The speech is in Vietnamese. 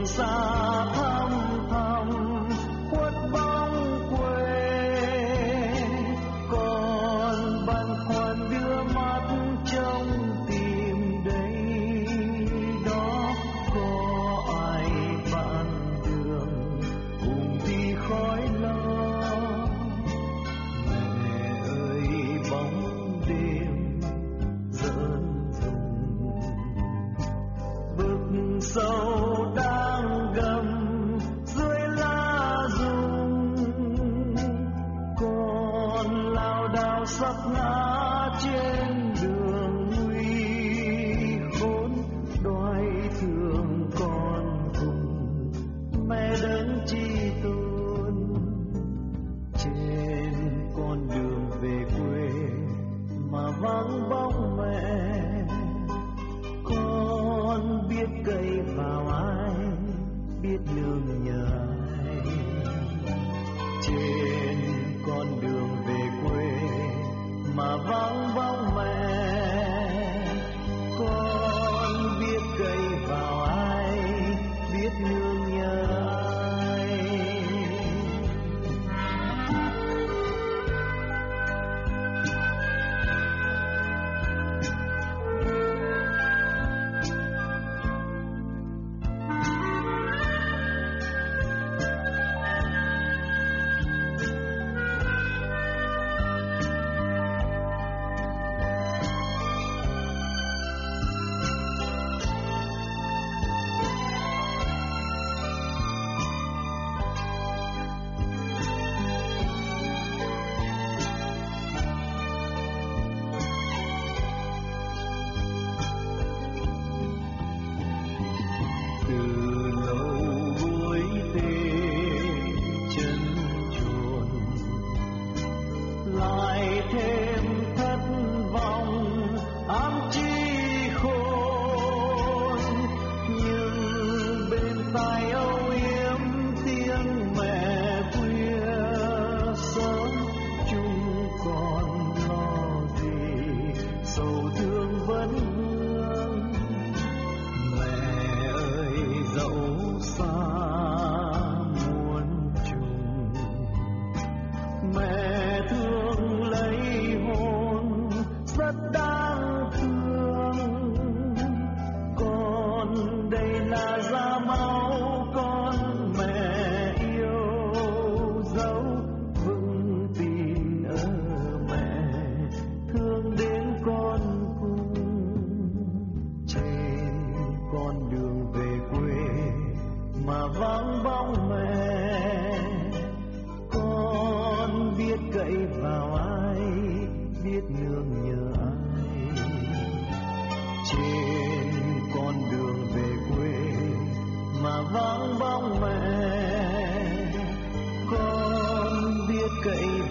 xa thăm thăm khuất bóng quê, còn băn khoăn đưa mắt trông tìm đây đó có ai bạn đường cùng đi khói lo. Mẹ ơi bóng đêm dần dần vực sâu đang gầm dưới lá rụng, con lao đao sắp ngã trên đường nguy khốn, đoái thương con cùng mẹ đấng chi tôn. Trên con đường về quê mà vắng bóng mẹ, con biết cậy vào ai, biết nương nhờ ai. Trên con đường về quê mà vắng bóng mẹ, con biết cậy vào ai, biết nương nhờ ai. Cậy vào ai, biết nương nhờ ai. Trên con đường về quê mà vắng bóng mẹ, con biết cậy